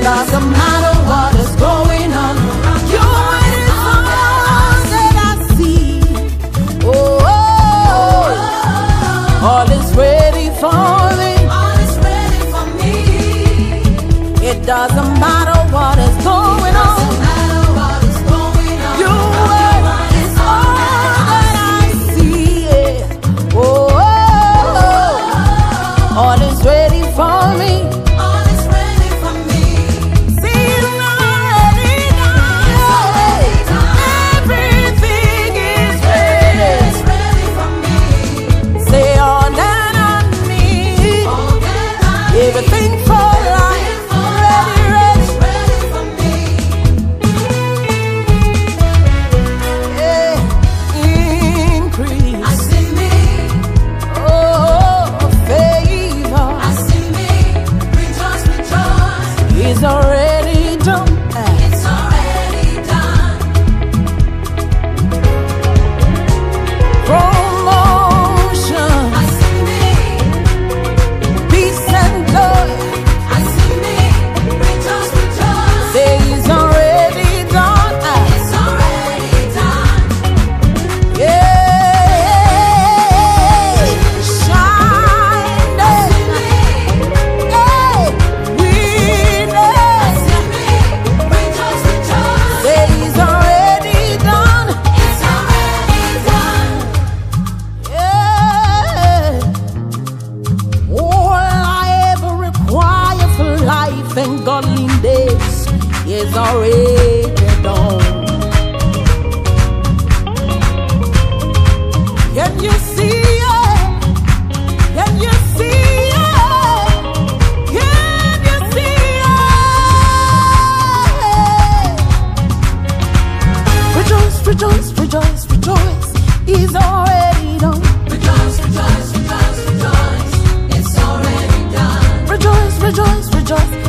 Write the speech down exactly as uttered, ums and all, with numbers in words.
doesn't matter what is going on. You're waiting for all that I see. Oh, oh, oh. All is ready for me. All is ready for me. It doesn't matter what is going on. Doesn't matter what is going on. Your word is all that I see. Yeah. Oh, oh, oh. All is ready for me. All is ready for me. See, it's already done. It's already done. Everything is ready. It's ready for me. Say all that I need. All that I need. Everything for life. Ready, ready. It's ready for me. Yeah. Increase. I see me. Oh, favor. I see me. Rejoice, rejoice. It's already done. It's already done. Promotion. I see me. Peace and joy. I see me. Rejoice, rejoice. Say it's already done. It's already done. Yeah. Shine. I see me. Hey. Witness. I see me. Rejoice, rejoice. Say it's already done. It's already done. Yeah. All I ever require for life and godliness is already done. Can you see it? Can you see it? Can you see it? Rejoice, rejoice, rejoice, rejoice. He's already done. Rejoice, rejoice, rejoice, rejoice. It's already done. Rejoice, rejoice, rejoice.